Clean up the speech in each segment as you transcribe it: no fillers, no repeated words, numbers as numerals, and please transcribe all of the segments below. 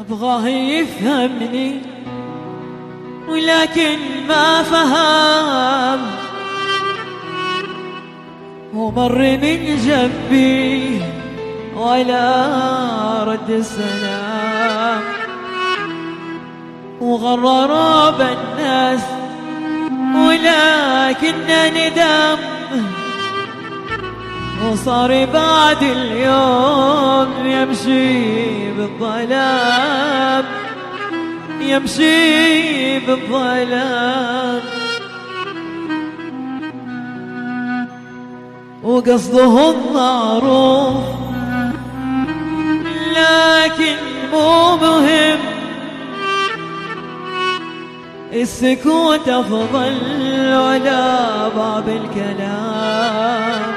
أبغاه يفهمني ولكن ما فهم، ومر من جنبي ولا رد السلام، وغرر بالناس ولكن ندم، وصار بعد اليوم يمشي بالظلام، يمشي بالظلام، وقصده المعروف لكن مو مهم، السكوت أفضل ولا بعض الكلام،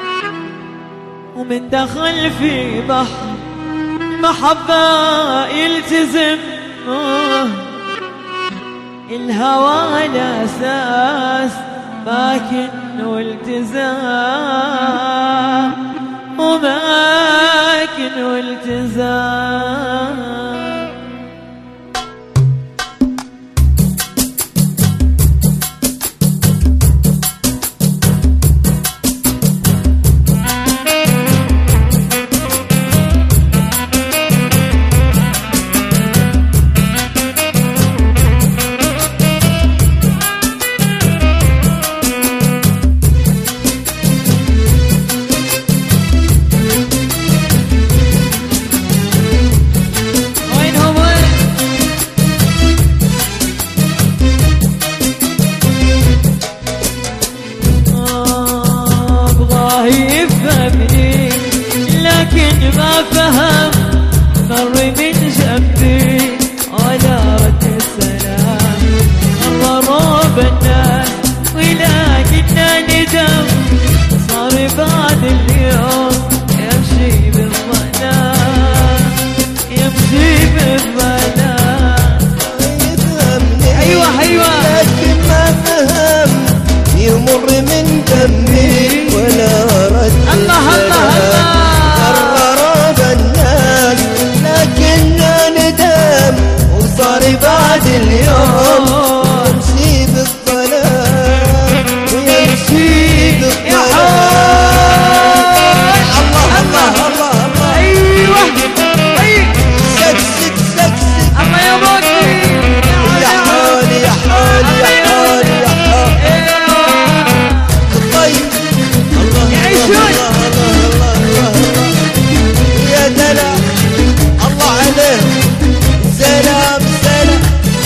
ومن دخل في بحر محبة يلتزم، الهوى الأساس ماكن والتزام، وماكن والتزام. يفهمني لكن ما فهم، مر من جنبي ولا رد السلام، غرب الناس ولكن ندم، صار بعد اليوم يمشي بالظلام، يمشي بالظلام. يفهمني أيوة أيوة لكن ما فهم، يمر من جنبي ولا رد الله الله الله، قرر الناس لكن ندم، وصار بعد اليوم يمشي بالظلام، ويمشي بالظلام. الله الله الله الله، أيوة سكسك سكسك، الله يا بوكي يا حالي يا حالي يا حالي يا حالي. طيب الله الله الله الله يا دلع، الله عليه، سلام سلام.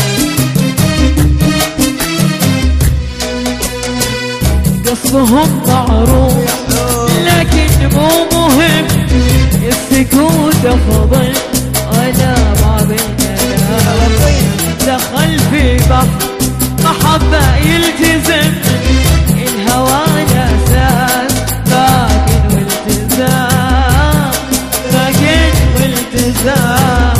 قصدهم معروف لكن مو مهم، السكوت أفضل ولا بعض الكلام، دخل في بحر محبة يلتزم، الهوى الأساس باكن والتزام، باكن والتزام.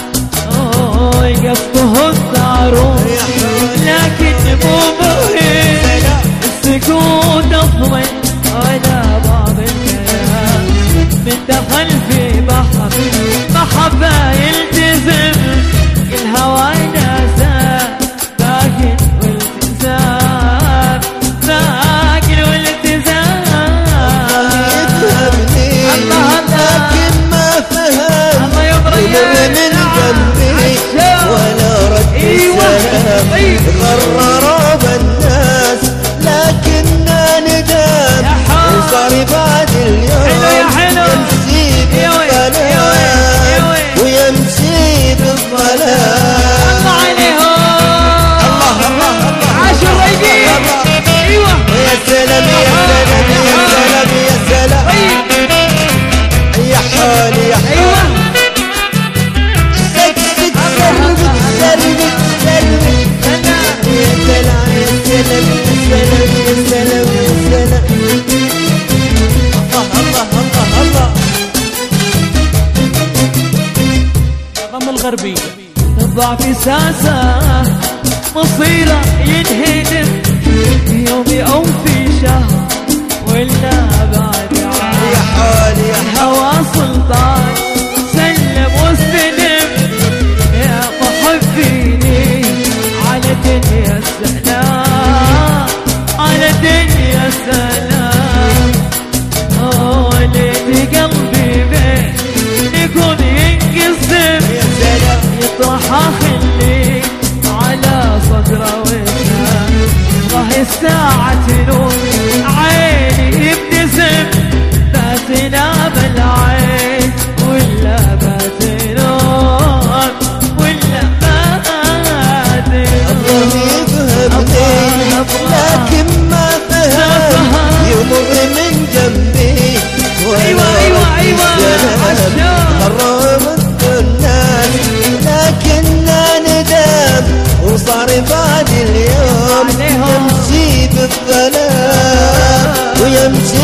قصده المعروف لكن مو مهم، السكوت أفضل ولا بعض الكلام، من دخل في بحر محبة يلتزم، الهوى الأساس باكن والتزام، باكن والتزام. يفهمني لكن ما فهم، يمر من جنبي ولا رد السلام، غرر الناس لكن ندم، وصار بعد اليوم يمشي بالظلام، ويمشي بالظلام. الله عليهم، الله الله الله، عاشوا رايقين. ايوه يا سلام يا سلام يا سلام يا سلام، يا حالي يا حالي. ايوه سكسك سلمك سلمك سلمك، يا سلام يا سلام يا سلام يا سلام يا سلام. الله الله الله الله. الضم الغربي الضعف ساسة مصيره ينهدم في يوم أو في شهر ولا بعد عام، يا حالي يا الهوى سلطان سلم واستلم، دنيا السلام على دنيا السلام. ليت قلبي بين يكون ينقسم يطرح اخلي على صدره وكان الله الساعة تنور عيني يبتسم باتنا بالعين ولا باتنور ولا باتنور. يفهمني لكن ما فهم يمر من جنبي حرمت الناس لكننا ندم وصار بعد اليوم يمشي بالظلام ويمشي